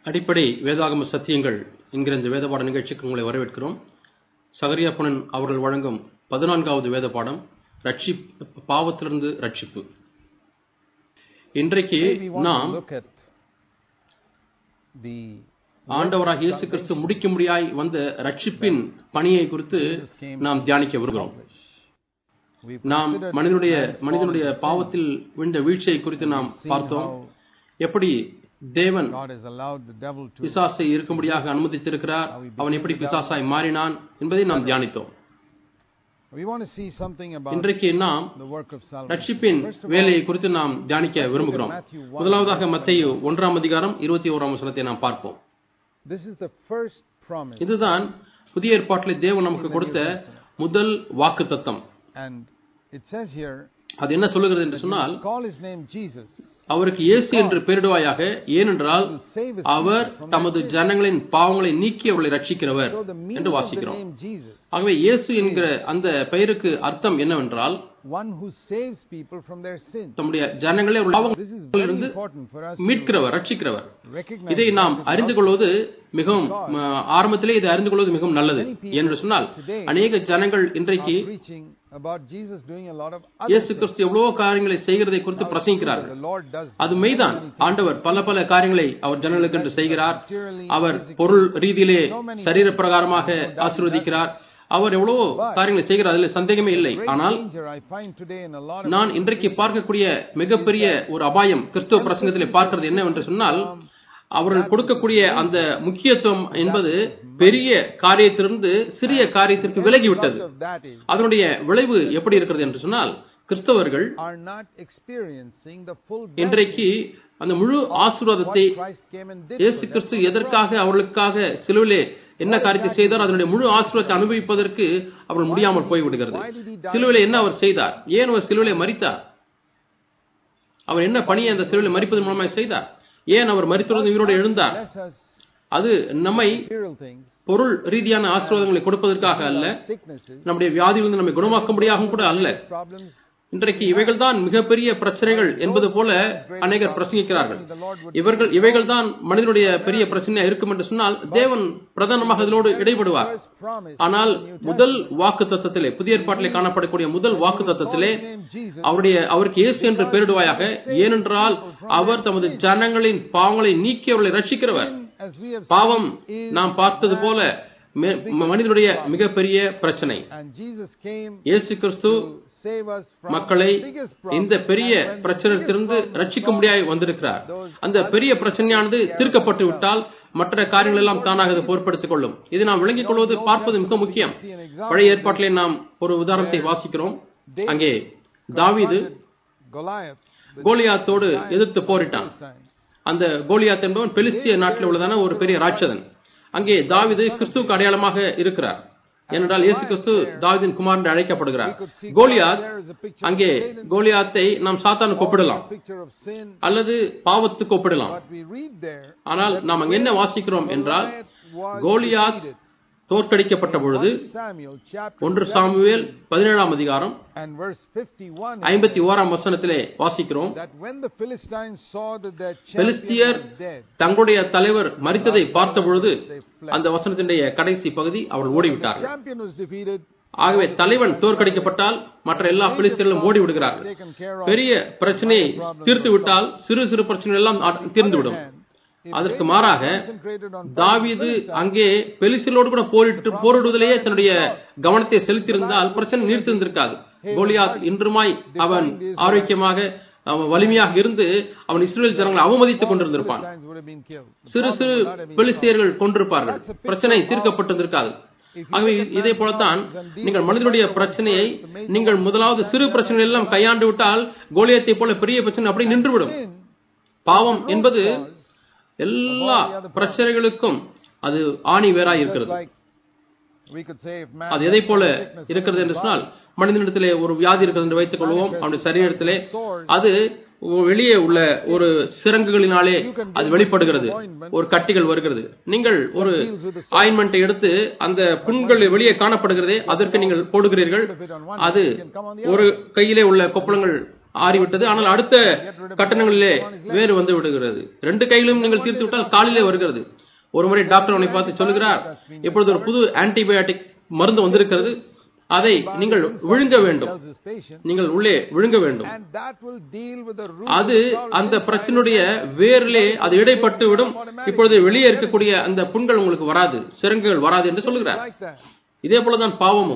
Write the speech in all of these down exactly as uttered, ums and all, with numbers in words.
அடிப்படை வேதாகம சத்தியங்கள் என்கிற இந்த வேத பாட நிகழ்ச்சிக்கு உங்களை வரவேற்கிறோம். சகரியா புனன் அவர்கள் வழங்கும் பதினான்காவது வேத பாடம் ரட்சிப் பாவத்திலிருந்து ரட்சிப்பு. இன்றைக்கு நாம் ஆண்டவராக இயேசு கிறிஸ்து முடிக்க முடியாய் வந்த ரட்சிப்பின் பணியை குறித்து நாம் தியானிக்க விரும்புகிறோம். நாம் மனிதனுடைய மனிதனுடைய பாவத்தில் விழுந்த வீழ்ச்சியை குறித்து நாம் பார்த்தோம். எப்படி தேவன் பிசாசை இருக்கும்படியாக அனுமதித்திருக்கிறார், அவன் எப்படி பிசாசாய் மாறினான் என்பதை நாம் தியானித்தோம். இன்றைக்கு நாம் ரட்சிப்பின் வேலையை குறித்து நாம் தியானிக்க விரும்புகிறோம். முதலாவதாக மத்தேயு ஒன்றாம் அதிகாரம் இருபத்தி ஓராம் வசனத்தை நாம் பார்ப்போம். இதுதான் புதிய ஏற்பாட்டிலே தேவன் நமக்கு கொடுத்த முதல் வாக்குத்தத்தம். அது என்ன சொல்லுகிறது என்று சொன்னால், அவருக்கு இயேசு என்று பெயரிடுவாயாக, ஏனென்றால் அவர் தமது ஜனங்களின் பாவங்களை நீக்கி அவர்களை ரட்சிக்கிறவர் என்று வாசிக்கிறோம். ஆகவே இயேசு என்கிற அந்த பெயருக்கு அர்த்தம் என்னவென்றால், தம்முடைய ஜனங்களை பாவங்களிலிருந்து மீட்கிறவர், ரட்சிக்கிறவர். இதை நாம் அறிந்து கொள்வது மிகவும் ஆரம்பத்திலே இதை அறிந்து கொள்வது மிகவும் நல்லது. என்று சொன்னால், அநேக ஜனங்கள் இன்றைக்கு இயேசு கிறிஸ்து எவ்வளவோ காரியங்களை செய்கிறதை குறித்து பிரசங்கிக்கிறார்கள். அது மெய்தான். ஆண்டவர் பல பல காரியங்களை அவர் ஜனங்களுக்கு என்று செய்கிறார். அவர் பொருள் ரீதியிலே சரீர பிரகாரமாக ஆசீர்வதிக்கிறார். அவர் எவ்வளவோ காரியங்களை செய்கிறார், அதில் சந்தேகமே இல்லை. ஆனால் நான் இன்றைக்கு பார்க்கக்கூடிய மிகப்பெரிய ஒரு அபாயம் கிறிஸ்துவ பிரசங்கத்திலே பார்க்கிறது என்னவென்று சொன்னால், அவர்கள் கொடுக்கக்கூடிய அந்த முக்கியத்துவம் என்பது பெரிய காரியத்திலிருந்து சிறிய காரியத்திற்கு விலகிவிட்டது. அதனுடைய விளைவு எப்படி இருக்கிறது என்று சொன்னால், கிறிஸ்தவர்கள் இன்றைக்கு அந்த முழு ஆசீர்வாதத்தை இயேசு கிறிஸ்து எதற்காக அவர்களுக்காக சிலுவிலே என்ன காரியத்தை செய்தார், அதனுடைய முழு ஆசீர்வாதத்தை அனுபவிப்பதற்கு அவர்கள் முடியாமல் போய்விடுகிறது. சிலுவிலே என்ன அவர் செய்தார், ஏன் அவர் சிலுவிலே மரித்தார், அவர் என்ன பணியை அந்த சிலுவிலே மரிப்பதன் மூலமாக செய்தார், ஏன் அவர் மரித்தொழுந்து உயிரோடு எழுந்தார், அது நம்மை பொருள் ரீதியான ஆசீர்வாதங்களை கொடுப்பதற்காக அல்ல, நம்முடைய வியாதியிலிருந்து நம்மை குணமாக்கும்படியாகவும் கூட அல்ல. இன்றைக்கு இவைகள் தான் மிகப்பெரிய பிரச்சனைகள் என்பது போல அநேகர் பிரசங்கிக்கிறார்கள். இவர்கள் இவைகள் தான் மனிதனுடைய பெரிய பிரச்சனையா இருக்கும் என்று சொன்னால், தேவன் பிரதானமாக இதனோடு இடைபடுவார். ஆனால் முதல் வாக்கு தத்தத்திலே, புதிய ஏற்பாட்டிலே காணப்படக்கூடிய முதல் வாக்கு தத்தத்திலே அவருடைய அவருக்கு இயேசு என்று பெயரிடுவாயாக, ஏனென்றால் அவர் தமது ஜனங்களின் பாவங்களை நீக்கி அவர்களை ரட்சிக்கிறவர். பாவம் நாம் பார்த்தது போல மனிதனுடைய மிகப்பெரிய பிரச்சனை. இயேசு கிறிஸ்து மக்களை இந்த பெரிய பிரச்சனையிலிருந்து ரட்சிக்க முடியாது வந்திருக்கிறார். அந்த பெரிய பிரச்சனையானது தீர்க்கப்பட்டு விட்டால் மற்ற காரியங்கள் எல்லாம் தானாக பொறுப்படுத்திக் கொள்ளும். இது நாம் விளங்கிக் கொள்வது பார்ப்பது மிக முக்கியம். பழைய ஏற்பாட்டிலே நாம் ஒரு உதாரணத்தை வாசிக்கிறோம். அங்கே தாவீது கோலியாத்தோடு எதிர்த்து போரிட்டான். அந்த கோலியாத் என்பவன் பெலிஸ்திய நாட்டில் உள்ளதான ஒரு பெரிய ராட்சதன். அங்கே தாவீது கிறிஸ்துவுக்கு அடையாளமாக இருக்கிறார். ஏனென்றால் இயேசு கிறிஸ்து தாவீதின் குமாரன் என்று அழைக்கப்படுகிறார். கோலியாத், அங்கே கோலியாத்தை நாம் சாத்தானுக்கு ஒப்பிடலாம் அல்லது பாவத்துக்கு ஒப்பிடலாம். ஆனால் நாம் அங்கே என்ன வாசிக்கிறோம் என்றால், கோலியாத் தோற்கடிக்கப்பட்ட பொழுது ஒன்று சாமுவேல் பதினேழாம் அதிகாரம் ஐம்பத்தி ஓராம் வசனத்திலே வாசிக்கிறோம், பெலிஸ்தியர் தங்களுடைய தலைவர் மரித்ததை பார்த்த பொழுது, அந்த வசனத்தினுடைய கடைசி பகுதி, அவர்கள் ஓடிவிட்டார்கள். ஆகவே தலைவன் தோற்கடிக்கப்பட்டால் மற்ற எல்லா பெலிஸ்தியர்களும் ஓடிவிடுகிறார்கள். பெரிய பிரச்சனையை தீர்த்து விட்டால் சிறு சிறு பிரச்சனைகள் எல்லாம் தீர்ந்துவிடும். அதற்கு மாறாக தாவீது அங்கே பெலிஸ்தியர்களோடு கூட போரிட்டு போரிடுவதிலேயே தன்னுடைய கவனத்தை செலுத்தியிருந்தால் பிரச்சனை நீர்த்திருந்திருக்காது. கோலியாத் இன்றுமாய் அவன் ஆரோக்கியமாக அவன் வலிமையாக இருந்து அவன் இஸ்ரவேல் ஜனங்களை அவமதித்துக் கொண்டிருந்திருப்பான். சிறு சிறு பெலிஸ்தியர்கள் கொண்டிருப்பார்கள், பிரச்சனை தீர்க்கப்பட்டிருந்திருக்காது. ஆகவே இதே போலத்தான் நீங்கள் மனிதனுடைய பிரச்சனையை நீங்கள் முதலாவது சிறு பிரச்சனைகள் எல்லாம் கையாண்டு விட்டால் கோலியாத்தை போல பெரிய பிரச்சனை அப்படி நின்றுவிடும். பாவம் என்பது எல்லா பிரச்சனைகளுக்கும் அது ஆணி வேறாய் இருக்கிறது. அது எதை போல இருக்கிறது என்று சொன்னால், மனிதனிடத்திலே ஒரு வியாதி இருக்கிறது என்று வைத்துக் கொள்வோம். அவனுடைய சரீரத்திலே அது வெளியே உள்ள ஒரு சிறங்குகளினாலே அது வெளிப்படுகிறது, ஒரு கட்டிகள் வருகிறது. நீங்கள் ஒரு ஆயின்மெண்டை எடுத்து அந்த புண்கள் வெளியே காணப்படுகிறதே, அதற்கு நீங்கள் போடுகிறீர்கள். அது ஒரு கையிலே உள்ள கொப்பளங்கள் ஆறிவிட்டது. ஆனால் அடுத்த கட்டணங்களிலே வேறு வந்து விடுகிறது. ரெண்டு கையிலும் நீங்கள் தீர்த்து விட்டால் காலிலே வருகிறது. ஒரு முறை டாக்டர் அவனை பார்த்து சொல்லுகிறார், இப்பொழுது ஒரு புது ஆன்டிபயோட்டிக் மருந்து வந்திருக்கிறது, அதை நீங்கள் விழுங்க வேண்டும், நீங்கள் உள்ளே விழுங்க வேண்டும். அது அந்த பிரச்சனையுடைய வேரிலே அது இடைப்பட்டு விடும். இப்பொழுது வெளியே இருக்கக்கூடிய அந்த புண்கள் உங்களுக்கு வராது, சிரங்குகள் வராது என்று சொல்லுகிறார். இதே போலதான் பாவமும்.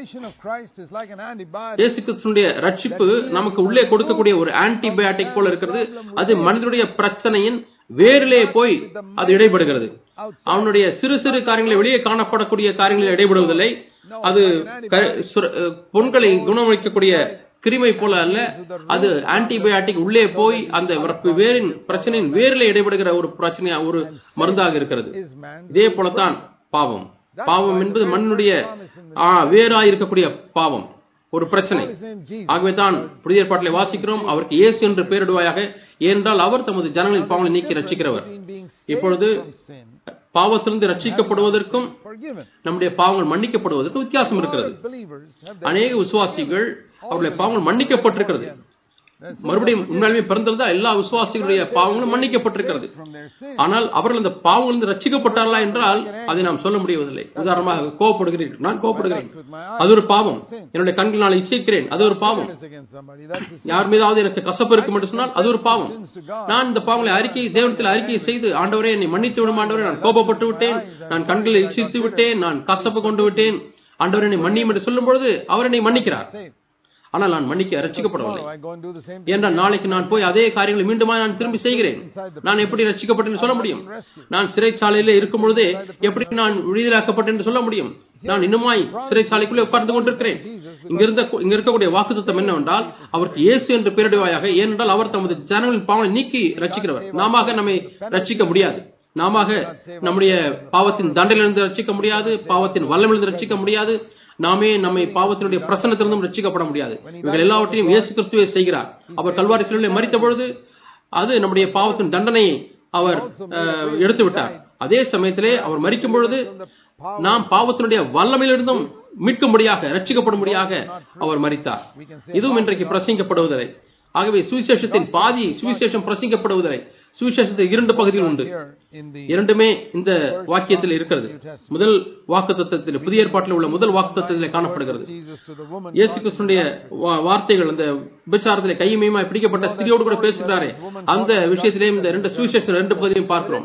இயேசு கிறிஸ்துவினுடைய ரட்சிப்பு நமக்கு உள்ளே கொடுக்கக்கூடிய ஒரு ஆன்டிபயோட்டிக் போல இருக்கிறது. அது மனிதனுடைய பிரச்சனையின் வேரிலே போய் அது இடைபடுகிறது. அவனுடைய சிறு சிறு காரியங்களை வெளியே காணப்படக்கூடிய காரியங்களில் இடைபடுவதில்லை. அது புண்களை குணமளிக்கக்கூடிய கிருமி போல அல்ல, அது ஆன்டிபயோட்டிக் உள்ளே போய் அந்த வேரின் பிரச்சனையின் வேரில் இடைபடுகிற ஒரு பிரச்சனையா ஒரு மருந்தாக இருக்கிறது. இதே போலத்தான் பாவம். பாவம் என்பது மண்ணுடைய வேறா இருக்கக்கூடிய பாவம், ஒரு பிரச்சனை. ஆகவே தான் புதிய ஏற்பாட்டிலே வாசிக்கிறோம், அவருக்கு இயேசு என்று பெயரிடுவாயாக, ஏனென்றால் அவர் தமது ஜனங்களின் பாவங்களை நீக்கி ரட்சிக்கிறவர். இப்பொழுது பாவத்திலிருந்து ரட்சிக்கப்படுவதற்கும் நம்முடைய பாவங்கள் மன்னிக்கப்படுவதற்கும் வித்தியாசம் இருக்கிறது. அநேக விசுவாசிகள் அவருடைய பாவங்கள் மன்னிக்கப்பட்டிருக்கிறது. மறுபடியும் உண்மையாலுமே பிறந்திருந்தால் எல்லா விசுவாசிகளுடைய பாவங்களும் மன்னிக்கப்பட்டிருக்கிறது. ஆனால் அவர்கள் அந்த பாவங்களிலிருந்து ரட்சிக்கப்பட்டார்களா என்றால் அதை நாம் சொல்ல முடியவில்லை. உதாரணமாக, கோபப்படுகிறேன், நான் கோபப்படுகிறேன், அது ஒரு பாவம். என்னுடைய கண்கள் நான் இச்சைக்கிறேன், அது ஒரு பாவம். யார் மீதாவது எனக்கு கசப்பு இருக்கும் என்று சொன்னால் அது ஒரு பாவம். நான் இந்த பாவங்களை அறிக்கை தேவனத்தில் அறிக்கை செய்து, ஆண்டவரே என்னை மன்னித்து விடும் ஆண்டவரே, நான் கோபப்பட்டு விட்டேன், நான் கண்களை இச்சித்து விட்டேன், நான் கசப்பு கொண்டு விட்டேன், ஆண்டவரே என்னை மன்னியும் என்று சொல்லும் பொழுது அவர் என்னை மன்னிக்கிறார். ஆனால் நான் மன்னிக்க ரட்சிக்கப்படவில்லை. என்றால் நாளைக்கு நான் போய் அதே காரியங்களை மீண்டுமா நான் திரும்பி செய்கிறேன். நான் எப்படி ரட்சிக்கப்பட்டேன் சொல்ல முடியும்? நான் சிறைச்சாலையிலே இருக்கும் பொழுதே எப்படி நான் விடுதலாக்கப்பட்டேன் என்று சொல்ல முடியும்? நான் இன்னுமாய் சிறைச்சாலைக்குள்ளே உட்கார்ந்து கொண்டிருக்கிறேன். இங்க இருந்த இங்க இருக்கக்கூடிய வாக்குத்தத்தம் என்னவென்றால், அவருக்கு இயேசு என்று பெயரிடுவாயாக, ஏனென்றால் அவர் தமது ஜனங்களின் பாவங்களை நீக்கி ரட்சிக்கிறவர். நாம நம்மை ரட்சிக்க முடியாது. நாம நம்முடைய பாவத்தின் தண்டனையிலிருந்து ரட்சிக்க முடியாது, பாவத்தின் வல்லமிலிருந்து ரட்சிக்க முடியாது. நாமே நம்மை பாவத்தினுடைய பிரசன்னத்திலிருந்தும் ரட்சிக்கப்பட முடியாது. இவர்கள் எல்லாவற்றையும் இயேசு கிறிஸ்துவே செய்கிறார். அவர் கல்வாரி சிலுவையிலே மரித்த பொழுது அது நம்முடைய பாவத்தின் தண்டனையை அவர் எடுத்து விட்டார். அதே சமயத்திலே அவர் மரிக்கும் பொழுது நாம் பாவத்தினுடைய வல்லமையிலிருந்தும் மீட்கும்படியாக, ரட்சிக்கப்படும்படியாக அவர் மரித்தார். இதுவும் இன்றைக்கு பிரசங்கிக்கப்படுவதில்லை. ஆகவே சுவிசேஷத்தின் பாதி சுவிசேஷம் பிரசங்கிக்கப்படுவதில்லை. சுவிசேஷத்தில் இரண்டு பகுதிகள் உண்டு. இரண்டுமே இந்த வாக்கியத்தில் இருக்கிறது. முதல் வாக்குத்தத்தத்தில், புதிய ஏற்பாட்டில் உள்ள முதல் வாக்குத்தத்தத்தில் காணப்படுகிறது. இயேசு கிறிஸ்துவினுடைய வார்த்தைகள் அந்த விபச்சாரத்திலே கையுமையுமாய் பிடிக்கப்பட்ட ஸ்திரியோடு கூட பேசுகிறாரே, அந்த விஷயத்திலே இந்த ரெண்டு சுவிசேஷத்தில் ரெண்டு பகுதியும் பார்க்கிறோம்.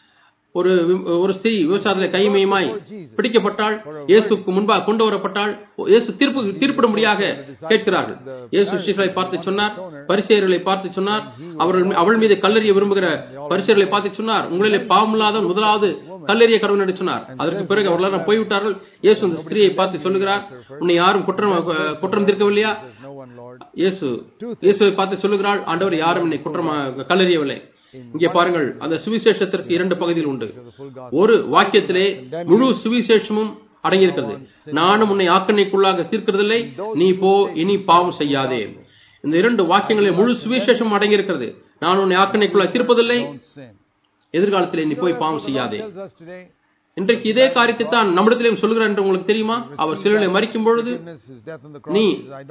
ஒரு ஒரு ஸ்திரீ விபச்சாரத்திலே கையுமையுமாய் பிடிக்கப்பட்டால், இயேசுக்கு முன்பாக கொண்டு வரப்பட்டால், இயேசு தீர்ப்பு தீர்ப்பிடும்படியாக கேட்கிறார்கள். இயேசு சீஷர்களை பார்த்து சொன்னார், பரிசேயர்களை பார்த்து சொன்னார், அவர்கள் அவள் மீது கல்லெறிய விரும்புகிற பரிசேயர்களை பார்த்து சொன்னார், உங்களிலே பாவமில்லாதவன் முதலாவது கல்லெறிய கடவுள் என்று சொன்னார். அதற்கு பிறகு அவர்கள் போய்விட்டார்கள். இயேசு அந்த ஸ்திரியை பார்த்து சொல்லுகிறார், உன்னை யாரும் குற்றம் குற்றம் தீர்க்கவில்லையா? இயேசு இயேசுவை பார்த்து சொல்லுகிறாள், ஆண்டவர் யாரும் என்னை குற்றம் கல்லெறியவில்லை. இங்கே பாருங்கள், அந்த சுவிசேஷத்திற்கு இரண்டு பகுதியில் உண்டு. ஒரு வாக்கியத்திலே முழு சுவிசேஷமும் அடங்கியிருக்கிறது. நானும் உன்னை ஆக்கணைக்குள்ளாக தீர்க்கிறதில்லை, நீ போ, இனி பாவம் செய்யாதே. இந்த இரண்டு வாக்கியங்களில் முழு சுவிசேஷம் அடங்கியிருக்கிறது. நான் உன்னை ஆக்கணைக்குள்ளாக தீர்ப்பதில்லை, எதிர்காலத்திலே நீ போய் பாவம் செய்யாதே. இன்றைக்கு இதே காரியத்தை தான் நம்மிடத்திலேயும் சொல்கிறார் என்று உங்களுக்கு தெரியுமா? அவர் சிலுவையிலே மரிக்கும் பொழுது, நீ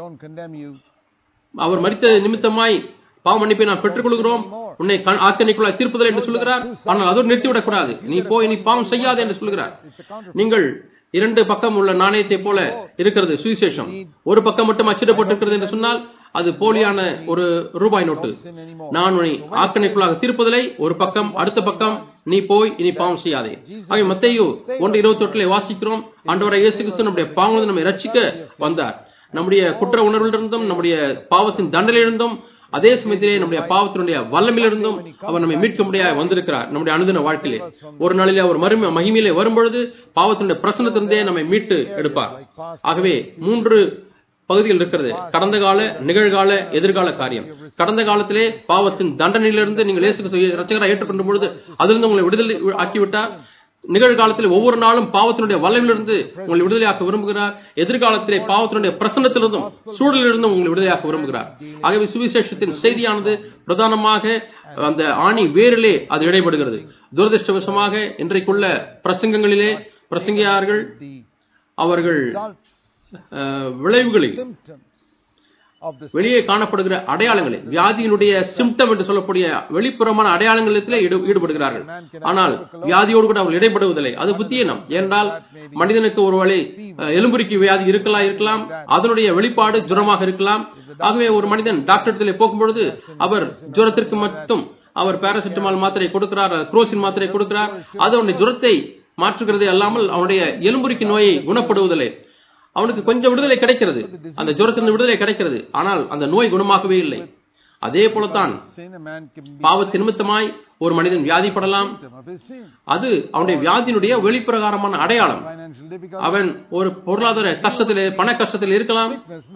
அவர் மரித்த நிமித்தமாய் பாவ மன்னிப்பை நான் பெற்றுக் கொள்கிறோம், உன்னை ஆக்கணைக்குள்ளாக தீர்ப்பதில்லை என்று சொல்லுகிறார். ஆனால் அதோடு நிறுத்திவிடக் கூடாது, நீ போய் நீ பாவம் செய்யாதே என்று சொல்லுகிறார். நீங்கள் இரண்டு பக்கம் உள்ள நாணயத்தை போல இருக்கிறது சுவிசேஷம். ஒரு பக்கம் மட்டும் அச்சிடப்பட்டிருக்கிறது என்று சொன்னால் அது போலியான ஒரு ரூபாய் நோட்டு. நான் உன்னை ஆக்கணைக்குள்ளாக தீர்ப்பதில்லை ஒரு பக்கம், அடுத்த பக்கம் நீ போய் இனி பாவம் செய்யாதே. ஆக மத்தேயு ஒன்று இருபத்தி எட்டுல வாசிக்கிறோம், ஆண்டவராகிய இயேசு கிறிஸ்து நம்முடைய பாவங்களை நம்மை ரட்சிக்க வந்தார். நம்முடைய குற்ற உணர்விலிருந்தும் நம்முடைய பாவத்தின் தண்டனையிலிருந்தும் அதே சமயத்திலே நம்முடைய பாவத்தினுடைய வல்லமையிலிருந்தும் அவர் நம்மை மீட்க முடியாது வந்திருக்கிறார். நம்முடைய அனுதின வாழ்க்கையிலே ஒரு நாளிலே அவர் மறுமை மகிமையிலே வரும்பொழுது பாவத்தினுடைய பிரசன்னத்திலிருந்தே நம்மை மீட்டு எடுப்பார். ஆகவே மூன்று பகுதிகள் இருக்கிறது: கடந்த கால, நிகழ்கால, எதிர்கால காரியம். கடந்த காலத்திலே பாவத்தின் தண்டனையிலிருந்து நீங்கள் இயேசு ரட்சகராக ஏற்றுக்கொண்ட பொழுது அதிலிருந்து உங்களை விடுதலை ஆக்கிவிட்டார். நிகழ்காலத்தில் ஒவ்வொரு நாளும் பாவத்தினுடைய வல்லமையிலிருந்து உங்களை விடுதலையாக்க விரும்புகிறார். எதிர்காலத்திலே பாவத்தினுடைய பிரசன்னத்திலிருந்தும் சூழலிலிருந்தும் உங்களை விடுதலையாக்க விரும்புகிறார். ஆகவே சுவிசேஷத்தின் செய்தியானது பிரதானமாக அந்த ஆணி வேரிலே அது இடைபடுகிறது. துரதிருஷ்டவசமாக இன்றைக்குள்ள பிரசங்கங்களிலே பிரசங்கியார்கள் அவர்கள் விளைவுகளை வெளியே காணப்படுகிற அடையாளங்களை, வியாதியினுடைய சிம்டம் என்று சொல்லக்கூடிய வெளிப்புறமான அடையாளங்களிலே ஈடுபடுகிறார்கள். ஆனால் வியாதியோடு கூட அவர்கள் இடைப்படுவதில்லை. அது புத்தியீனம். ஏனென்றால் மனிதனுக்கு ஒருவேளை எலும்புரிக்கு வியாதி இருக்கலாம் இருக்கலாம் அதனுடைய வெளிப்பாடு ஜுரமாக இருக்கலாம். ஆகவே ஒரு மனிதன் டாக்டர் போகும்பொழுது அவர் ஜுரத்திற்கு மட்டும் அவர் பாராசிட்டமால் மாத்திரை கொடுக்கிறார், குரோசின் மாத்திரை கொடுக்கிறார். அது அவனுடைய ஜுரத்தை மாற்றுகிறதே அல்லாமல் அவனுடைய எலும்புரிக்கு நோயை குணப்படுவதில்லை. அவனுக்கு கொஞ்சம் விடுதலை கிடைக்கிறது, அந்த ஜுரத்திலிருந்து விடுதலை கிடைக்கிறது, ஆனால் அந்த நோய் குணமாகவே இல்லை. அதே போலத்தான் பாவத்தின் நிமித்தமாய் ஒரு மனிதன் வியாதிப்படலாம். அது அவனுடைய வியாதியினுடைய வெளிப்பிரகாரமான அடையாளம். அவன் ஒரு பொருளாதார கஷ்டத்திலே, பண கஷ்டத்தில் இருக்கலாம்.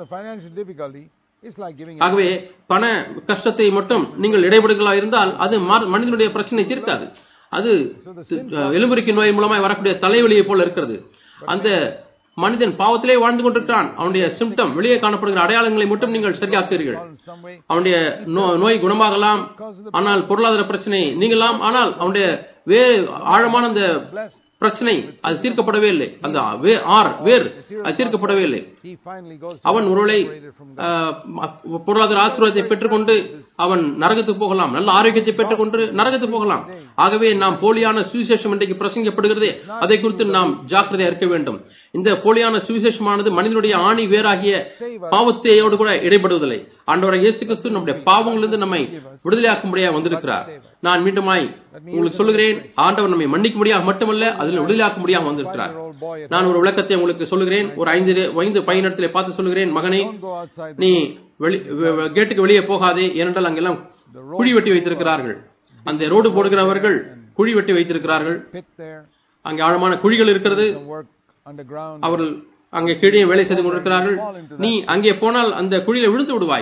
ஆகவே பண கஷ்டத்தை மட்டும் நீங்கள் இடைபடுகளா இருந்தால் அது மனிதனுடைய பிரச்சனை தீர்க்காது. அது எலும்புரிக்கு நோய் மூலமாய் வரக்கூடிய தலைவலியை போல இருக்கிறது. அந்த மனிதன் பாவத்திலே வாழ்ந்து கொண்டிருக்கிறான். அவனுடைய சிம்டம், வெளியே காணப்படுகிற அடையாளங்களை மட்டும் நீங்கள் சரியாக்குவீர்கள். அவனுடைய நோய் குணமாகலாம், ஆனால் பொருளாதார பிரச்சனை நீங்கலாம், ஆனால் அவனுடைய வேறு ஆழமான அந்த பிரச்சனை அது தீர்க்கப்படவே இல்லை. அந்த ஆர் வேர் அது தீர்க்கப்படவே இல்லை. அவன் ஒருவேளை பொருளாதார ஆசீர்வாதத்தை பெற்றுக்கொண்டு அவன் நரகத்துக்கு போகலாம், நல்ல ஆரோக்கியத்தை பெற்றுக்கொண்டு நரகத்துக்கு போகலாம். ஆகவே நாம் போலியான சுவிசேஷம் இன்றைக்கு பிரசங்கப்படுகிறதே, அதை குறித்து நாம் ஜாக்கிரதையா இருக்க வேண்டும். இந்த போலியான சுவிசேஷமானது மனிதனுடைய ஆணி வேறாகிய பாவத்தையோடு கூட இடைபடுவதில்லை. ஆண்டவராகிய இயேசு கிறிஸ்து நம்முடைய பாவங்களிலிருந்து நம்மை விடுதலையாக்கும்படியாக வந்திருக்கிறார். நான் மீண்டுமாய் உங்களுக்கு சொல்லுகிறேன், ஆண்டவர் நம்மை மன்னிக்கும்படியாக மட்டுமல்ல, அதில் விடுதலையாக்கும்படியாக வந்திருக்கிறார். நான் ஒரு விளக்கத்தை உங்களுக்கு சொல்லுகிறேன். ஒரு ஐந்து ஐந்து பையனிடத்திலே பார்த்து சொல்லுகிறேன், மகனே நீ கேட்டுக்கு வெளியே போகாதே, ஏனென்றால் அங்கெல்லாம் குழி வெட்டி வைத்திருக்கிறார்கள். அந்த ரோடு போடுகிறவர்கள் குழி வெட்டி வைத்திருக்கிறார்கள். அங்கே ஆழமான குழிகள் இருக்கிறது. அவர்கள் அங்கே கீழே வேலை செய்து கொண்டிருக்கிறார்கள். நீ அங்கே போனால் அந்த குழியில விழுந்து விடுவாய்.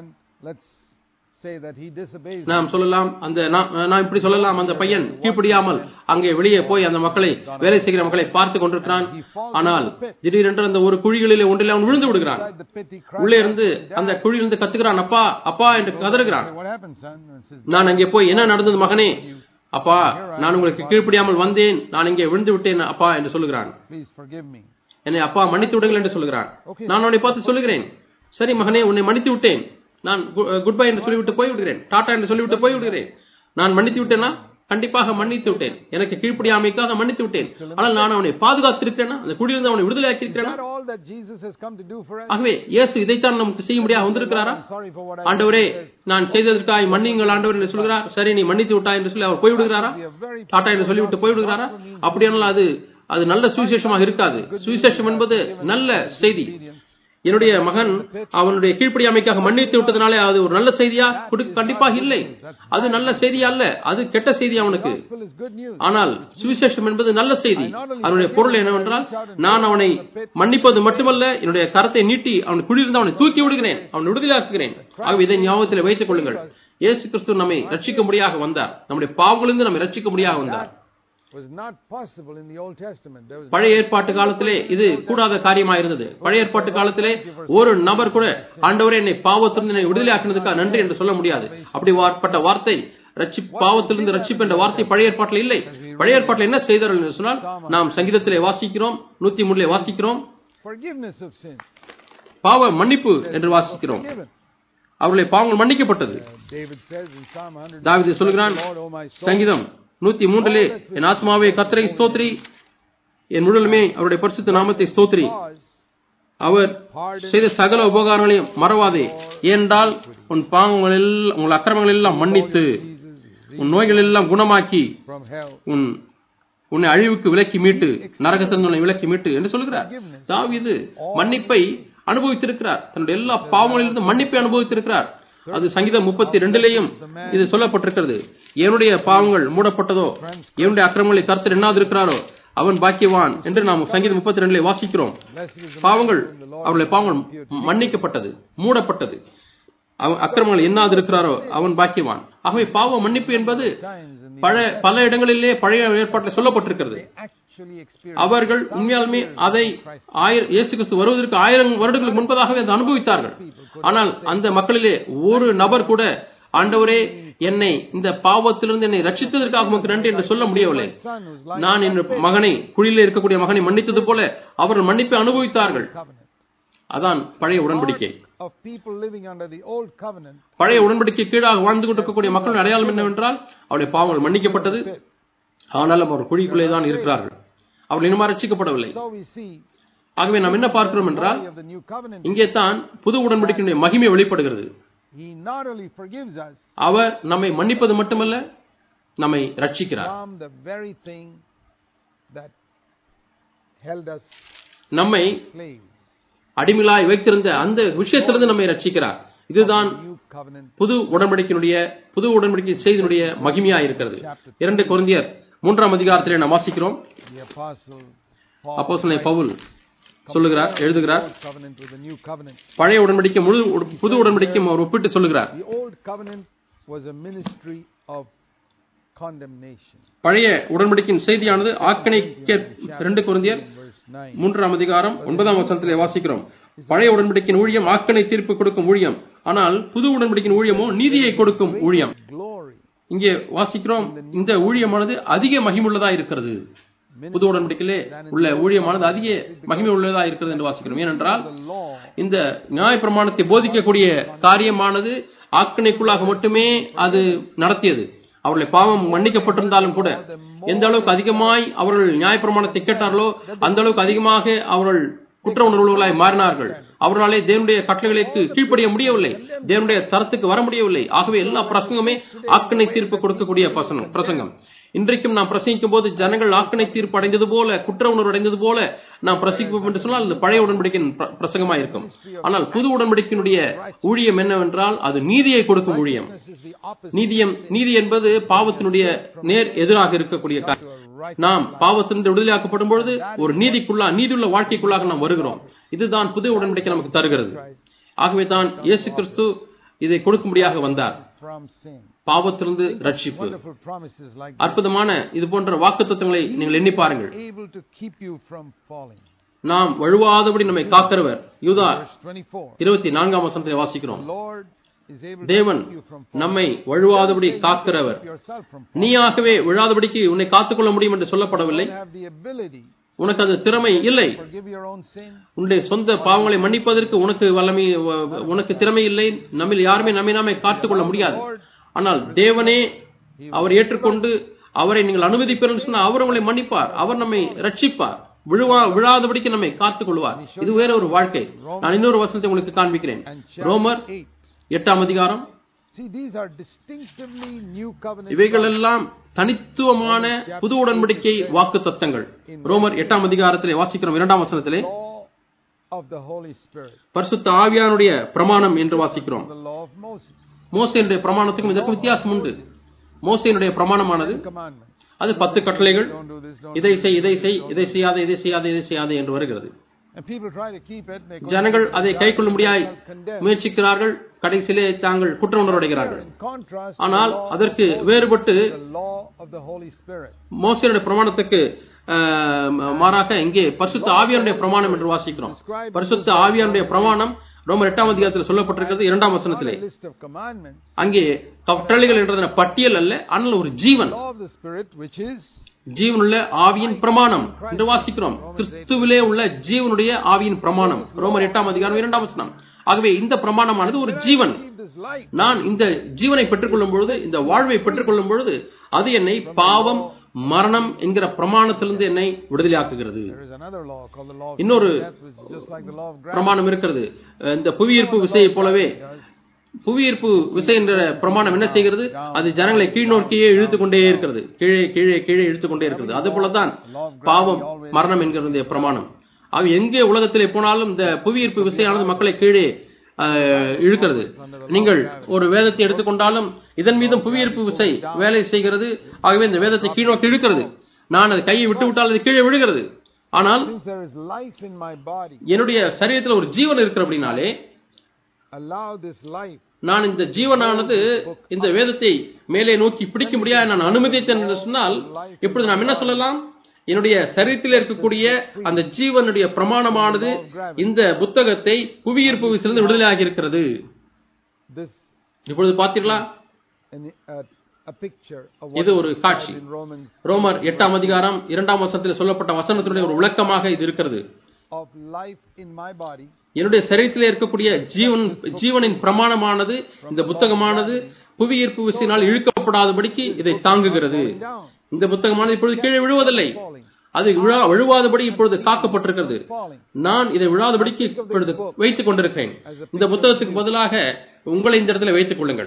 நாம் சொல்லலாம், அந்த நான் இப்படி சொல்லலாம், அந்த பையன் கீழ்ப்படியாமல் அங்கே வெளியே போய் அந்த மக்களை, வேலை செய்கிற மக்களை பார்த்து கொண்டிருக்கிறான். ஆனால் திடீரென்று அந்த ஒரு குழிகளிலே ஒன்றில் அவன் விழுந்து விடுகிறான். உள்ளே இருந்து அந்த குழியிலிருந்து கத்துக்கிறான், அப்பா அப்பா என்று கதறுகிறான். நான் அங்கே போய், என்ன நடந்தது மகனே? அப்பா, நான் உங்களுக்கு கீழ்ப்படியாமல் வந்தேன், நான் இங்கே விழுந்து விட்டேன் அப்பா என்று சொல்லுகிறான். என்னை அப்பா மன்னித்து விடுங்கள் என்று சொல்லுகிறான். நான் அவனை பார்த்து சொல்லுகிறேன், சரி மகனே, உன்னை மன்னித்து விட்டேன், நான் குட் பை என்று சொல்லிவிட்டு போய்விடுகிறேன், டாடா என்று சொல்லிவிட்டு போய்விடுகிறேன். நான் மன்னித்து விட்டேனா? கண்டிப்பாக மன்னித்து விட்டேன். எனக்கு கீழ்ப்படியாமைக்காக மன்னித்து விட்டேன். ஆனால் நான் அவனை பாதுகாத்திருக்கிறேனா? அந்த குடியிலிருந்து அவனை விடுதலையாக்கி இருக்கிறேனா? ஆகவே இயேசு இதைத்தான் நமக்கு செய்ய முடியாது வந்திருக்கிறாரா? ஆண்டவரே, நான் செய்ததற்காக மன்னியுங்கள் ஆண்டவர் என்று சொல்கிறார். சரி, நீ மன்னித்து விட்டாய் என்று சொல்லி அவர் போய்விடுகிறாரா? டாடா என்று சொல்லிவிட்டு போய்விடுகிறாரா? அப்படியானால் அது அது நல்ல சுவிசேஷமாக இருக்காது. சுவிசேஷம் என்பது நல்ல செய்தி. என்னுடைய மகன் அவனுடைய கீழ்ப்படியாமைக்காக மன்னித்து விட்டதனாலே அது ஒரு நல்ல செய்தியா? கண்டிப்பாக இல்லை. அது நல்ல செய்தி அல்ல, அது கெட்ட செய்தி அவனுக்கு. ஆனால் சுவிசேஷம் என்பது நல்ல செய்தி. அதனுடைய பொருள் என்னவென்றால், நான் அவனை மன்னிப்பது மட்டுமல்ல, என்னுடைய கரத்தை நீட்டி அவன் குழியிலிருந்து அவனை தூக்கி விடுகிறேன், அவனை விடுதலையாக்குகிறேன். ஆகவே இதை ஞாபகத்தில் வைத்துக் கொள்ளுங்கள். இயேசு கிறிஸ்து நம்மை ரட்சிக்க முடியாக வந்தார். நம்முடைய பாவங்களிலிருந்து நம்மை ரட்சிக்க முடியாக வந்தார். பழைய ஏற்பாட்டு காலத்திலே இது கூடாத காரியமாக இருந்தது. பழைய ஏற்பாட்டு காலத்திலே ஒரு நபர் கூட ஆண்டவரே என்னை பாவத்திலிருந்து என்னை விடுதலையாக்குனதுக்காக நன்றி என்று சொல்ல முடியாது. அப்படி வார்ப்பட்ட வார்த்தை பாவத்திலிருந்து ரட்சிப்பு என்ற வார்த்தை பழைய ஏற்பாட்டில் இல்லை. பழைய ஏற்பாட்டில் என்ன செய்தார்கள் என்று சொன்னால், நாம் சங்கீதத்திலே வாசிக்கிறோம், நூத்தி மூணுல வாசிக்கிறோம், பாவ மன்னிப்பு என்று வாசிக்கிறோம். அவர்களுடைய பாவங்கள் மன்னிக்கப்பட்டது. தாவீது சொல்கிறான், சங்கீதம் நூத்தி மூன்றிலே, என் ஆத்மாவே கர்த்தரை ஸ்தோத்திரி, என் முழுமே அவருடைய பரிசுத்த நாமத்தை ஸ்தோத்திரி, அவர் செய்த சகல உபகாரங்களையும் மறவாதே, ஏனென்றால் உன் பாவங்கள் எல்லாம், உங்கள் அக்கிரமங்கள் எல்லாம் மன்னித்து, உன் நோய்கள் எல்லாம் குணமாக்கி, உன் உன்னை அழிவுக்கு விலக்கி மீட்டு, நரகத்திலிருந்து உன்னை விலக்கி மீட்டு என்று சொல்கிறார். தாவீது மன்னிப்பை அனுபவித்திருக்கிறார். தன்னுடைய எல்லா பாவங்களிலிருந்து மன்னிப்பை அனுபவித்திருக்கிறார். அது சங்கீதம் முப்பத்தி ரெண்டுலேயும் இது சொல்லப்பட்டிருக்கிறது. என்னுடைய பாவங்கள் மூடப்பட்டதோ, என்னுடைய அக்கிரமங்களை கர்த்தர் எண்ணாது இருக்கிறாரோ அவன் பாக்கியவான் என்று நாம் சங்கீதம் முப்பத்தி ரெண்டுல வாசிக்கிறோம். பாவங்கள், அவருடைய பாவங்கள் மன்னிக்கப்பட்டது, மூடப்பட்டது. அக்கிரமங்கள் எண்ணாது இருக்கிறாரோ அவன் பாக்கியவான். ஆகவே பாவ மன்னிப்பு என்பது பல பல இடங்களிலே பழைய ஏற்பாட்டில் சொல்லப்பட்டிருக்கிறது. அவர்கள் உண்மையாலுமே அதை இயேசு கிறிஸ்து வருவதற்கு ஆயிரம் வருடங்களுக்கு முன்பதாகவே அதை அனுபவித்தார்கள். ஆனால் அந்த மக்களிலே ஒரு நபர் கூட, ஆண்டவரே என்னை இந்த பாவத்திலிருந்து என்னை ரட்சித்ததற்காக உமக்கு நன்றி என்று சொல்ல முடியவில்லை. நான் என் மகனை, குழியில இருக்கக்கூடிய மகனை மன்னித்தது போல அவர்கள் மன்னிப்பை அனுபவித்தார்கள். அதான் பழைய உடன்படிக்கை. of people living under the old covenant. பழைய உடன்படிக்கை கீழாக வாழ்ந்து கொண்டிருக்கக்கூடிய மக்களின் அடையாளம் என்னவென்றால் அவருடைய பாவங்கள் மன்னிக்கப்பட்டது, ஆனாலும் அவர் குழிக்குள்ளே தான் இருக்கிறார்கள், அவர்கள் இன்னும் ரட்சிக்கப்படவில்லை. ஆகவே நாம் என்ன பார்க்கிறோம் என்றால் இங்கே தான் புது உடன்படிக்கையுடைய மகிமை வெளிப்படுகிறது. அவர் நம்மை மன்னிப்பது மட்டுமல்ல, நம்மை ரட்சிக்கிறார். நம்மை அடிமையாய் வைத்திருந்த அந்த விஷயத்திலிருந்து நம்மை ரட்சிக்கிறார். இதுதான் புது உடன்படிக்கையினுடைய புது உடன்படிக்கை செய்தியினுடைய மகிமையாக இருக்கிறது. இரண்டு கொரிந்தியர் மூன்றாம் அதிகாரத்திலே நாம் வாசிக்கிறோம். அப்போஸ்தலன் பவுல் சொல்லுகிறார், எழுதுகிறார், பழைய உடன்படிக்கை முழு புது உடன்படிக்கை அவர் ஒப்பிட்டு சொல்லுகிறார். பழைய உடன்படிக்கையின் செய்தியானது ஆக்கனை. இரண்டு கொரிந்தியர் மூன்றாம் அதிகாரம் ஒன்பதாம் வசனத்திலே வாசிக்கிறோம், பழைய உடன்படிக்கையின் ஊழியம் ஆக்கனை தீர்ப்பு கொடுக்கும் ஊழியம், ஆனால் புது உடன்படிக்கையின் ஊழியமோ நீதியை கொடுக்கும் ஊழியம். இங்கே வாசிக்கிறோம், இந்த ஊழியமானது அதிக மகிமுள்ளதா இருக்கிறது. புது உடன்படிக்கையிலே உள்ள ஊழியமானது அதிக மகிமை உள்ளதா இருக்கிறது என்று வாசிக்கிறோம். ஏனென்றால் இந்த நியாயப்பிரமாணத்தை போதிக்கக்கூடிய காரியமானது ஆக்கணைக்குள்ளாக மட்டுமே அது நடத்தியது. அவருடைய பாவம் மன்னிக்கப்பட்டிருந்தாலும் கூட எந்த அளவுக்கு அதிகமாய் அவர்கள் நியாயப்பிரமாணத்தை கேட்டார்களோ அந்த அளவுக்கு அதிகமாக அவர்கள் குற்ற உணர்வுகளாய் மாறினார்கள். அவர்களாலே தேவனுடைய கட்டளைகளுக்கு கீழ்ப்படிய முடியவில்லை, தேவனுடைய தரத்துக்கு வர முடியவில்லை. ஆகவே எல்லா பிரசங்கமே ஆக்கணை தீர்ப்பு கொடுக்கக்கூடிய பிரசங்கம். இன்றைக்கும் நாம் பிரசங்கிக்கும் போது ஜனங்கள் ஆக்கணை தீர்ப்பு அடைந்தது போல, குற்ற உணர்வு அடைந்தது போல நாம் பிரசங்கிப்போம் என்று சொன்னால் அது பழைய உடன்படிக்கையின் பிரசங்கமாக இருக்கும். ஆனால் புது உடன்படிக்கையினுடைய ஊழியம் என்னவென்றால் அது நீதியை கொடுக்கும் ஊழியம். நீதியம் நீதி என்பது பாவத்தினுடைய நேர் எதிராக இருக்கக்கூடிய காரியம். நாம் பாவத்திலிருந்து விடுதலையாக்கப்படும் பொழுது ஒரு நீதிக்குள்ளா நீதியுள்ள வாழ்க்கைக்குள்ளாக நாம் வருகிறோம். இதுதான் புது உடன்படிக்கை நமக்கு தருகிறது. ஆகவே தான் இயேசு கிறிஸ்து இதை கொடுக்கும்படியாக வந்தார், பாவத்திலிருந்து ரட்சிப்பு. அற்புதமான இது போன்ற வாக்குத்தத்தங்களை நீங்கள் எண்ணி பாருங்கள். நாம் வழுவாதபடி நம்மை காக்கிறவர். யூதா இருபத்தி நான்காம் வசனத்தை வாசிக்கிறோம், தேவன் நம்மை வழுவாதபடி காக்கிறவர். நீயாகவே விழாதபடிக்கு உன்னை காத்துக்கொள்ள முடியும் என்று சொல்லப்படவில்லை. உனக்கு அது திறமை இல்லை. உன்னுடைய சொந்த பாவங்களை மன்னிப்பதற்கு உனக்கு வல்லமை, உனக்கு திறமை இல்லை. நம்மில் யாருமே நம்மை நாமே காத்துக்கொள்ள முடியாது. ஆனால் தேவனே அவர் ஏற்றுக்கொண்டு அவரை நீங்கள் அனுமதிப்பீர்கள் சொன்னால் அவர் உங்களை மன்னிப்பார், அவர் நம்மை ரட்சிப்பார், விழுவா விழாதபடிக்கு நம்மை காத்துக் கொள்வார். இது வேற ஒரு வாழ்க்கை. நான் இன்னொரு வசனத்தை உங்களுக்கு காண்பிக்கிறேன். ரோமர் எட்டாம் அதிகாரம். இவைகள் எல்லாம் தனித்துவமான புது உடன்படிக்கை வாக்கு தத்தங்கள். ரோமர் எட்டாம் அதிகாரத்திலே வாசிக்கிறோம் இரண்டாம் வசனத்திலே பரிசுத்த ஆவியானுடைய பிரமாணம் என்று வாசிக்கிறோம். மோசேயுடைய பிரமாணத்துக்கும் இதற்கு வித்தியாசம் உண்டு. மோசேயுடைய பிரமாணமானது அது பத்து கட்டளைகள், இதை செய் இதை செய் இதை செய்யாத இதை செய்யாத இதை செய்யாத என்று வருகிறது. ஜனங்கள் அதை கை கொள்ள முடியாய் முயற்சிக்கிறார்கள், கடைசியிலே தாங்கள் குற்ற உணர்வடைகிறார்கள். ஆனால் அதற்கு வேறுபட்டு மோசேயுடைய பிரமாணத்துக்கு மாறாக இங்கே பரிசுத்த ஆவியானுடைய பிரமாணம் என்று வாசிக்கிறோம். பரிசுத்த ஆவியானுடைய பிரமாணம் ரோமர் எட்டாம் அதிகாரத்தில் சொல்லப்பட்டிருக்கிறது இரண்டாம் வசனத்திலே. அங்கே கட்டளைகள் என்ற பட்டியல் அல்ல, ஆனால் ஒரு ஜீவன், ஜீவனுள்ள ஆவியின் பிரமாணம் என்று வாசிக்கிறோம். கிறிஸ்துவிலே உள்ள ஜீவனுடைய ஆவியின் பிரமாணம் ரோமர் எட்டாம் அதிகாரம் இரண்டாம் வசனம். ஆகவே இந்த பிரமாணமானது ஒரு ஜீவன். நான் இந்த ஜீவனை பெற்றுக்கொள்ளும் பொழுது, இந்த வாழ்வை பெற்றுக்கொள்ளும் பொழுது அது என்னை பாவம் மரணம் என்கிற பிரமாணத்திலிருந்து என்னை விடுதலையாக்குகிறது. இன்னொரு பிரமாணம் இருக்கிறது, இந்த புவியீர்ப்பு விசையை போலவே. புவியீர்ப்பு விசை என்ற பிரமாணம் என்ன செய்கிறது? அது ஜனங்களை கீழ்நோக்கியே இழுத்து கொண்டே இருக்கிறது, கீழே கீழே கீழே இழுத்து கொண்டே இருக்கிறது. அது போலதான் பாவம் மரணம் என்கிற பிரமாணம். ஆக எங்கே உலகத்திலே போனாலும் இந்த புவியீர்ப்பு விசையானது மக்களை கீழே இழுக்கிறது. நீங்கள் ஒரு வேதத்தை எடுத்துக்கொண்டாலும் இதன் மீதும் புவியீர்ப்பு விசை வேலை செய்கிறது. ஆகவே இந்த வேதத்தை கீழ்நோக்கி இழுக்கிறது. நான் அது கையை விட்டு விட்டால் அது கீழே விழுகிறது. ஆனால் என்னுடைய சரீரத்தில் ஒரு ஜீவன் இருக்கிற அப்படின்னாலே நான் இந்த ஜீவனானது இந்த வேதத்தை மேலே நோக்கி பிடிக்க முடியாது நான் அனுமதித்தேன் என்று சொன்னால் இப்பொழுது நாம் என்ன சொல்லலாம்? என்னுடைய சரீரத்தில் இருக்கக்கூடிய அந்த ஜீவனுடைய பிரமாணமானது இந்த புத்தகத்தை புவியீர்ப்பு விசையிலிருந்து விடுதலையாகி இருக்கிறது. இப்பொழுது பார்த்தீர்களா? இது ஒரு காட்சி. ரோமர் எட்டாம் அதிகாரம் இரண்டாம் வசனத்தில் சொல்லப்பட்ட வசனத்தினுடைய ஒரு விளக்கமாக இது இருக்கிறது. என்னுடைய சரீரத்திலே இருக்கக்கூடிய ஜீவன் ஜீவனின் பிரமாணமானது இந்த புத்தகமானது புவி ஈர்ப்பு விசையினால் இழுக்கப்படாதபடிக்கு இதை தாங்குகிறது. இந்த புத்தகமானது இப்பொழுது கீழே விழுவதில்லை, அது விழுவாதபடி இப்பொழுது காக்கப்பட்டிருக்கிறது. நான் இதை விழாதபடிக்கு இப்பொழுது வைத்துக் கொண்டிருக்கிறேன். இந்த புத்தகத்துக்கு பதிலாக உங்களை இந்த இடத்துல வைத்துக் கொள்ளுங்கள்.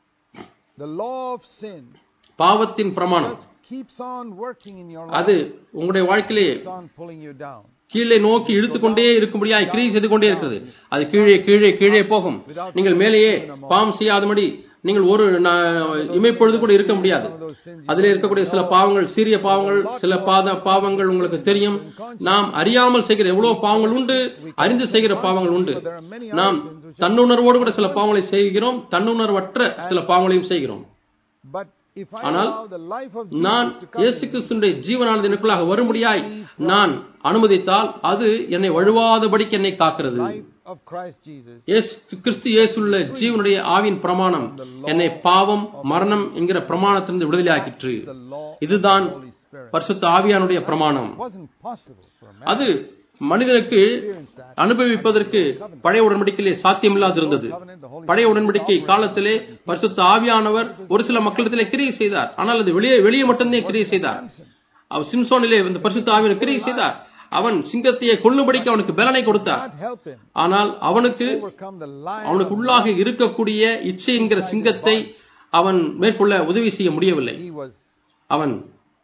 பாவத்தின் பிரமாணம் அது உங்களுடைய வாழ்க்கையிலே கீழே நோக்கி இழுத்துக்கொண்டே இருக்கும்படியாக கிரியை செய்து கொண்டே இருக்கிறது. அது கீழே கீழே கீழே போகும். நீங்கள் மேலேயே பாவம் செய்யாதபடி நீங்கள் ஒரு இமைப்பொழுது கூட இருக்க முடியாது. அதில் இருக்கக்கூடிய சில பாவங்கள் சீரிய பாவங்கள், சில பாத பாவங்கள் உங்களுக்கு தெரியும். நாம் அறியாமல் செய்கிற எவ்வளவு பாவங்கள் உண்டு, அறிந்து செய்கிற பாவங்கள் உண்டு. நாம் தன்னுணர்வோடு கூட சில பாவங்களை செய்கிறோம், தன்னுணர்வற்ற சில பாவங்களையும் செய்கிறோம். ஆனால் நான் இயேசு கிறிஸ்துவின் ஜீவனானது எனக்குள்ளாக வரும்படியாய் நான் அனுமதித்தால் அது என்னை வழுவாதபடிக்கு என்னை காக்கிறது. கிறிஸ்து இயேசுவுள்ள ஜீவனுடைய ஆவியின் பிரமாணம் என்னை பாவம் மரணம் என்கிற பிரமாணத்திலிருந்து விடுதலையாக்கிற்று. இதுதான் பரிசுத்த ஆவியானுடைய பிரமாணம். அது மனிதனுக்கு அனுபவிப்பதற்கு பழைய உடன்படிக்கையிலே சாத்தியமில்லாது இருந்தது. பழைய உடன்படிக்கை காலத்திலே பரிசுத்த ஆவியானவர் ஒரு சில மக்களிடத்திலே கிரியை செய்தார். ஆனால் அது வெளியே வெளியே மட்டும்தான் கிரியை செய்தார். அவர் சிம்சோனிலே இந்த பரிசுத்த ஆவியான கிரியை செய்தார். அவன் சிங்கத்தையே கொல்லும்படிக்கு அவனுக்கு பலனை கொடுத்தார். ஆனால் அவனுக்கு அவனுக்கு உள்ளாக இருக்கக்கூடிய இச்சை என்கிற சிங்கத்தை அவன் மேற்கொள்ள உதவி செய்ய முடியவில்லை. அவன்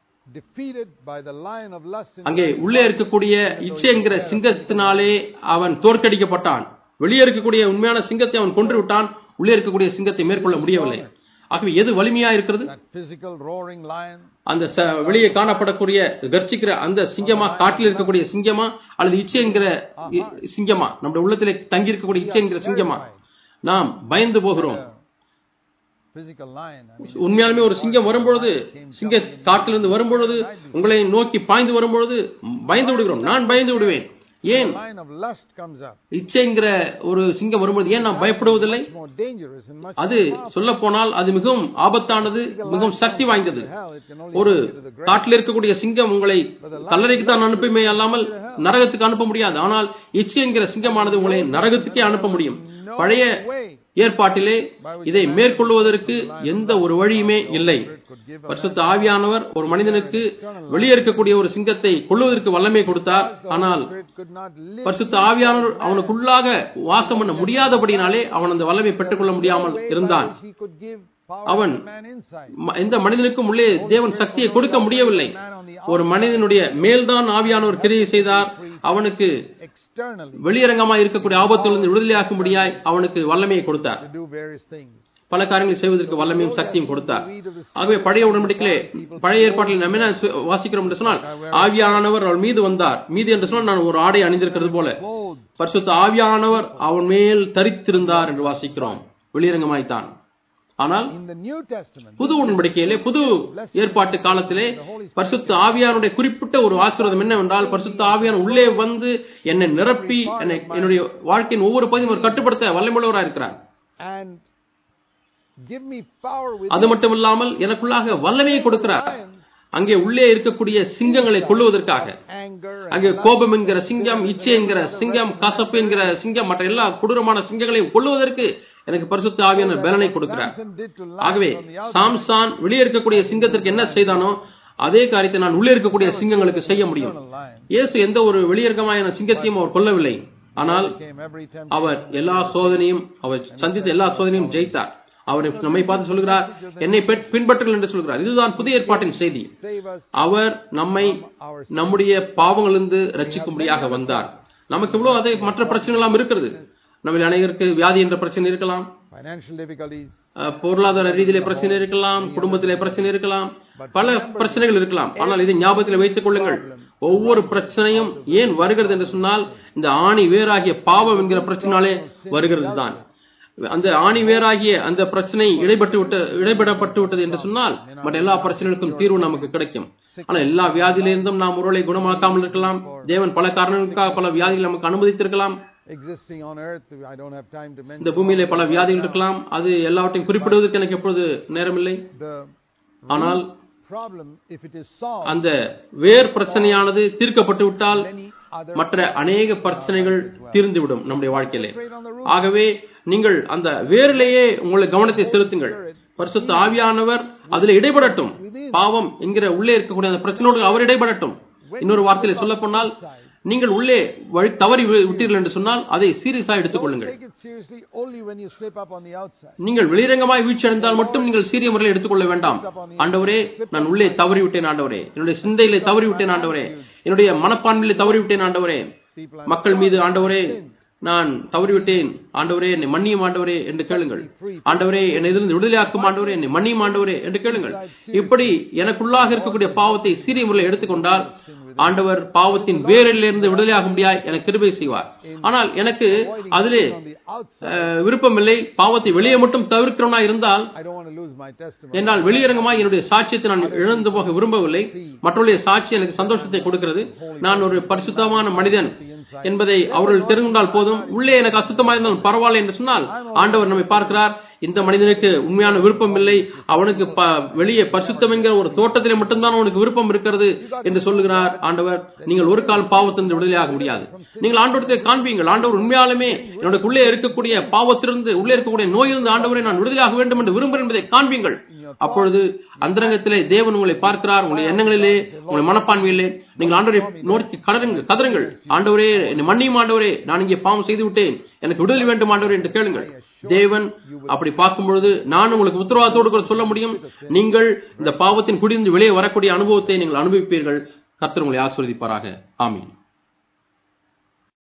அங்கே உள்ளே இருக்கக்கூடிய இச்சை என்கிற சிங்கத்தினாலே அவன் தோற்கடிக்கப்பட்டான். வெளியே இருக்கக்கூடிய உண்மையான சிங்கத்தை அவன் கொன்று விட்டான். உள்ளே இருக்கக்கூடிய சிங்கத்தை மேற்கொள்ள முடியவில்லை. ஆகவே எது வலிமையா இருக்கிறது? அந்த வெளியே காணப்படக்கூடிய கர்ச்சிக்கிற அந்த சிங்கமா, காட்டில் இருக்கக்கூடிய சிங்கமா, அல்லது இச்சை என்கிற சிங்கமா, நம்முடைய உள்ளத்திலே தங்கி இருக்கக்கூடிய இச்சை என்கிற சிங்கமா? நாம் பயந்து போகிறோம். உண்மையாலுமே ஒரு சிங்கம் வரும்பொழுது, சிங்க காட்டிலிருந்து வரும்பொழுது, உங்களை நோக்கி பாய்ந்து வரும்பொழுது பயந்து விடுகிறோம். நான் பயந்து விடுவேன். ஏன்? இச்சைங்கிற ஒரு சிங்கம் வரும்போது ஏன் நாம் பயப்படுவதில்லை? அது சொல்ல போனால் அது மிகவும் ஆபத்தானது, மிகவும் சக்தி வாய்ந்தது. ஒரு காட்டில் இருக்கக்கூடிய சிங்கம் உங்களை கல்லறைக்கு தான் அனுப்புமே அல்லாமல் நரகத்துக்கு அனுப்ப முடியாது. ஆனால் இச்சைங்கிற சிங்கமானது உங்களை நரகத்துக்கே அனுப்ப முடியும். பழைய ஏற்பாட்டிலே இதை மேற்கொள்வதற்கு எந்த ஒரு வழியுமே இல்லை. பரிசுத்த ஆவியானவர் ஒரு மனிதனுக்கு வெளியே இருக்கக்கூடிய ஒரு சிங்கத்தை கொள்வதற்கு வல்லமை கொடுத்தார். ஆனால் பரிசுத்த ஆவியானவர் அவனுக்குள்ளாக வாசம் பண்ண முடியாதபடினாலே அவன் அந்த வல்லமை பெற்றுக்கொள்ள முடியாமல் இருந்தான். அவன் எந்த மனிதனுக்கும் உள்ளே தேவன் சக்தியை கொடுக்க முடியவில்லை. ஒரு மனிதனுடைய மேல்தான் ஆவியானவர் கிரியை செய்தார். அவனுக்கு வெளியரங்கமாக இருக்கக்கூடிய ஆபத்திலிருந்து விடுதலையாக்கும்படியாய் அவனுக்கு வல்லமையை கொடுத்தார். பல காரியங்களை செய்வதற்கு வல்லமையும் சக்தியும் கொடுத்தார். ஆகவே பழைய உடன்படிக்கையிலே பழைய ஏற்பாட்டில் நம்ம என்ன வாசிக்கிறோம் என்று சொன்னால், ஆவியானவர் அவள் மீது வந்தார். மீது என்று சொன்னால் நான் ஒரு ஆடை அணிந்திருக்கிறது போல பரிசுத்த ஆவியானவர் அவன் மேல் தரித்திருந்தார் என்று வாசிக்கிறோம். வெளியரங்கமாய்த்தான். ஆனால் புது உடன்படிக்கையிலே புது ஏற்பாட்டு காலத்திலே பரிசுத்த ஆவியானுடைய குறிப்பிட்ட ஒரு ஆசீர்வாதம் என்னவென்றால், பரிசுத்த ஆவியான உள்ளே வந்து என்னை நிரப்பி என்னை என்னுடைய வாழ்க்கையின் ஒவ்வொரு பகுதியும் ஒரு கட்டுப்படுத்த வல்லமையுள்ளவராக இருக்கிறார். அது மட்டும் இல்லாமல் எனக்குள்ளாக வல்லமையை கொடுக்கிறார். அங்கே உள்ளே இருக்கக்கூடிய சிங்கங்களை கொள்ளுவதற்காக, அங்கே கோபம் என்கிற சிங்கம், இச்சை என்கிற சிங்கம், கசப்பு என்கிற சிங்கம், மற்ற எல்லா கொடூரமான சிங்கங்களையும் கொள்ளுவதற்கு எனக்கு பரிசுத்த ஆவியான பலனை கொடுக்கிறார். ஆகவே சாம்சான் வெளியே இருக்கக்கூடிய சிங்கத்திற்கு என்ன செய்தானோ அதே காரியத்தை நான் உள்ளே இருக்கக்கூடிய சிங்கங்களுக்கு செய்ய முடியும். இயேசு எந்த ஒரு வெளியரங்கமான சிங்கத்தையும் அவர் கொல்லவில்லை. ஆனால் அவர் எல்லா சோதனையும் அவர் சந்தித்த எல்லா சோதனையும் ஜெயித்தார். அவர் நம்மை பார்த்து சொல்கிறார், என்னை பின்பற்றுங்கள் என்று சொல்கிறார். இதுதான் புதிய ஏற்பாட்டின் செய்தி. அவர் நம்மை நம்முடைய பாவங்களிலிருந்து ரட்சிக்கும்படியாக வந்தார். நமக்கு இவ்வளவு அதே மற்ற பிரச்சனைகள் எல்லாம் இருக்கிறது. நம்ம அனைவருக்கு வியாதி என்ற பிரச்சனை இருக்கலாம், பொருளாதார ரீதியிலே பிரச்சனை இருக்கலாம், குடும்பத்திலே பிரச்சனை இருக்கலாம், பல பிரச்சனைகள் இருக்கலாம். ஆனால் இதை ஞாபகத்தில் வைத்துக் கொள்ளுங்கள், ஒவ்வொரு பிரச்சனையும் ஏன் வருகிறது என்று சொன்னால் இந்த ஆணி வேறாகிய பாவம் என்கிற பிரச்சனாலே வருகிறது தான். அந்த ஆணி வேறாகிய அந்த பிரச்சனை இடைப்பட்டு விட்டு இடைப்படப்பட்டு விட்டது என்று சொன்னால் மற்ற எல்லா பிரச்சனைகளுக்கும் தீர்வு நமக்கு கிடைக்கும். ஆனால் எல்லா வியாதியிலிருந்தும் நாம் ஒருவரை குணமாக்காமல் இருக்கலாம். தேவன் பல காரணங்களுக்காக பல வியாதிகள் நமக்கு அனுமதித்திருக்கலாம். இந்த பூமியிலே பல வியாதிகள் இருக்கலாம். அது எல்லாவற்றையும் குறிப்பிடுவதற்கு எனக்கு எப்பொழுது நேரமில்லை. ஆனால் problem, if it is solved, அந்த வேர் பிரச்சனையானது தீர்க்கப்பட்டு விட்டால் மற்ற அநேக பிரச்சனைகள் தீர்ந்துவிடும் நம்முடைய வாழ்க்கையிலே. ஆகவே நீங்கள் அந்த வேரிலேயே உங்களை கவனத்தை செலுத்துங்கள். பரிசுத்த ஆவியானவர் அதில் இடைபடட்டும். பாவம் என்கிற உள்ளே இருக்கக்கூடிய அந்த பிரச்சனையோடு அவர் இடைபடட்டும். இன்னொரு வார்த்தையில சொல்ல போனால், நீங்கள் உள்ளே வழி தவறி விட்டீர்கள் என்று சொன்னால் அதை சீரியஸா எடுத்துக் கொள்ளுங்கள். நீங்கள் வெளிரங்கமாய் வீழ்ச்சி அடைந்தால் மட்டும் நீங்கள் சீரிய முறையில் எடுத்துக்கொள்ள வேண்டாம். ஆண்டவரே, நான் உள்ளே தவறி விட்டேன் ஆண்டவரே, என்னுடைய சிந்தையிலே தவறி விட்டேன் ஆண்டவரே, என்னுடைய மனப்பான்மையிலே தவறி விட்டேன் ஆண்டவரே, மக்கள் மீது ஆண்டவரே நான் தவறிவிட்டேன் ஆண்டவரே, என்னை மன்னியும் ஆண்டவரே என்று கேளுங்கள். ஆண்டவரே, என்னை இதிலிருந்து விடுதலையாக்கும் ஆண்டவரே, என்னை மன்னியும் ஆண்டவரே என்று கேளுங்கள். இப்படி எனக்குள்ளாக இருக்கக்கூடிய பாவத்தை சீரிய முறையில் எடுத்துக்கொண்டால் ஆண்டவர் பாவத்தின் வேரிலிருந்து விடுதலையாக முடியாய் எனக்கு கிருபை செய்வார். ஆனால் எனக்கு அதிலே விருப்பமில்லை, பாவத்தை வெளியே மட்டும் தவிர்க்கிறவனா இருந்தால் என்னால் வெளியரங்கமாய் என்னுடைய சாட்சியத்தை நான் இழந்து போக விரும்பவில்லை. மற்றவருடைய சாட்சி எனக்கு சந்தோஷத்தை கொடுக்கிறது. நான் ஒரு பரிசுத்தமான மனிதன் என்பதை அவர்கள் தெரிந்தால் போதும். உள்ளே எனக்கு அசுத்தமாக இருந்தாலும் பரவாயில்லை என்று சொன்னால் ஆண்டவர் நம்மை பார்க்கிறார். இந்த மனிதனுக்கு உண்மையான விருப்பம் இல்லை, அவனுக்கு வெளியே பரிசுத்தம் என்கிற ஒரு தோட்டத்திலே மட்டும்தான் அவனுக்கு விருப்பம் இருக்கிறது என்று சொல்லுகிறார் ஆண்டவர். நீங்கள் ஒரு கால் பாவத்திலிருந்து விடுதலையாக முடியாது. நீங்கள் ஆண்டவரத்தை காண்பீங்கள். ஆண்டவர் உண்மையாலுமே என்னுடைய உள்ளே இருக்கக்கூடிய பாவத்திலிருந்து, உள்ளே இருக்கக்கூடிய நோயிலிருந்து ஆண்டவரை நான் விடுதலையாக வேண்டும் என்று விரும்புகிறேன் என்பதை காண்பீங்கள். அப்பொழுது அந்தரங்கத்திலே தேவன் உங்களை பார்க்கிறார். உங்களுடைய எண்ணங்களிலே, உங்களுடைய மனப்பான்மையிலே நீங்கள் ஆண்டவரை நோக்கி கதறுங்கள் கதறுங்கள் ஆண்டவரே, என்னை மன்னியும் ஆண்டவரே, நான் இங்கே பாவம் செய்து விட்டேன், எனக்கு விடுதலை வேண்டும் ஆண்டவரே என்று கேளுங்கள். தேவன் அப்படி பார்க்கும் பொழுது நான் உங்களுக்கு உத்தரவாதத்தோடு கூட சொல்ல முடியும், நீங்கள் இந்த பாவத்தின் குடியிருந்து வெளியே வரக்கூடிய அனுபவத்தை நீங்கள் அனுபவிப்பீர்கள். கர்த்தர் உங்களை ஆசீர்வதிப்பாராக. ஆமீன்.